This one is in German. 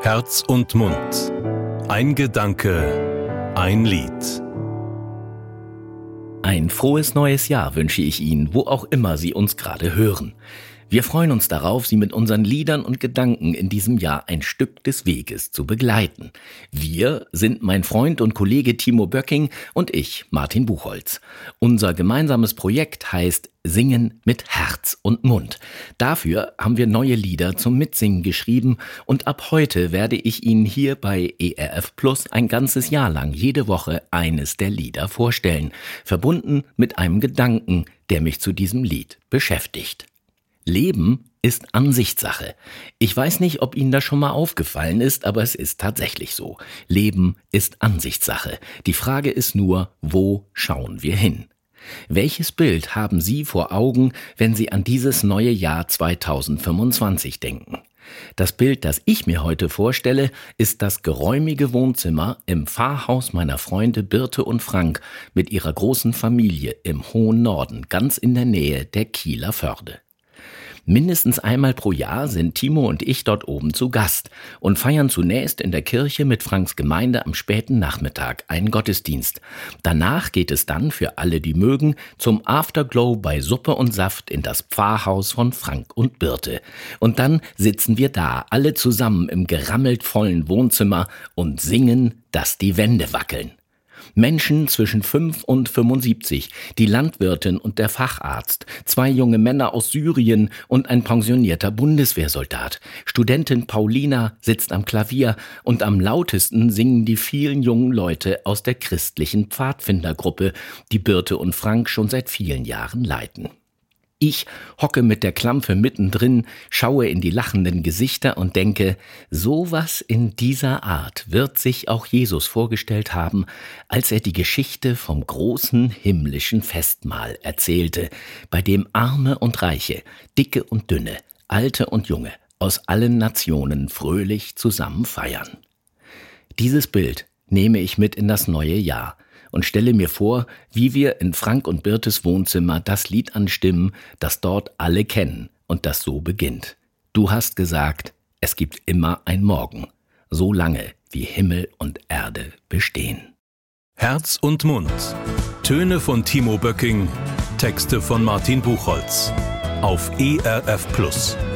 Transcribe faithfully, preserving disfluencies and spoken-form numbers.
Herz und Mund. Ein Gedanke, ein Lied. Ein frohes neues Jahr wünsche ich Ihnen, wo auch immer Sie uns gerade hören. Wir freuen uns darauf, Sie mit unseren Liedern und Gedanken in diesem Jahr ein Stück des Weges zu begleiten. Wir sind mein Freund und Kollege Timo Böcking und ich, Martin Buchholz. Unser gemeinsames Projekt heißt Singen mit Herz und Mund. Dafür haben wir neue Lieder zum Mitsingen geschrieben und ab heute werde ich Ihnen hier bei E R F Plus ein ganzes Jahr lang jede Woche eines der Lieder vorstellen, verbunden mit einem Gedanken, der mich zu diesem Lied beschäftigt. Leben ist Ansichtssache. Ich weiß nicht, ob Ihnen das schon mal aufgefallen ist, aber es ist tatsächlich so. Leben ist Ansichtssache. Die Frage ist nur, wo schauen wir hin? Welches Bild haben Sie vor Augen, wenn Sie an dieses neue Jahr zweitausendfünfundzwanzig denken? Das Bild, das ich mir heute vorstelle, ist das geräumige Wohnzimmer im Pfarrhaus meiner Freunde Birte und Frank mit ihrer großen Familie im hohen Norden, ganz in der Nähe der Kieler Förde. Mindestens einmal pro Jahr sind Timo und ich dort oben zu Gast und feiern zunächst in der Kirche mit Franks Gemeinde am späten Nachmittag einen Gottesdienst. Danach geht es dann, für alle, die mögen, zum Afterglow bei Suppe und Saft in das Pfarrhaus von Frank und Birte. Und dann sitzen wir da, alle zusammen im gerammelt vollen Wohnzimmer und singen, dass die Wände wackeln. Menschen zwischen fünf und fünfundsiebzig, die Landwirtin und der Facharzt, zwei junge Männer aus Syrien und ein pensionierter Bundeswehrsoldat. Studentin Paulina sitzt am Klavier und am lautesten singen die vielen jungen Leute aus der christlichen Pfadfindergruppe, die Birte und Frank schon seit vielen Jahren leiten. Ich hocke mit der Klampfe mittendrin, schaue in die lachenden Gesichter und denke, sowas in dieser Art wird sich auch Jesus vorgestellt haben, als er die Geschichte vom großen himmlischen Festmahl erzählte, bei dem Arme und Reiche, Dicke und Dünne, Alte und Junge aus allen Nationen fröhlich zusammen feiern. Dieses Bild nehme ich mit in das neue Jahr und stelle mir vor, wie wir in Frank und Birtes Wohnzimmer das Lied anstimmen, das dort alle kennen und das so beginnt. Du hast gesagt, es gibt immer ein Morgen, so lange wie Himmel und Erde bestehen. Herz und Mund. Töne von Timo Böcking, Texte von Martin Buchholz. Auf E R F Plus.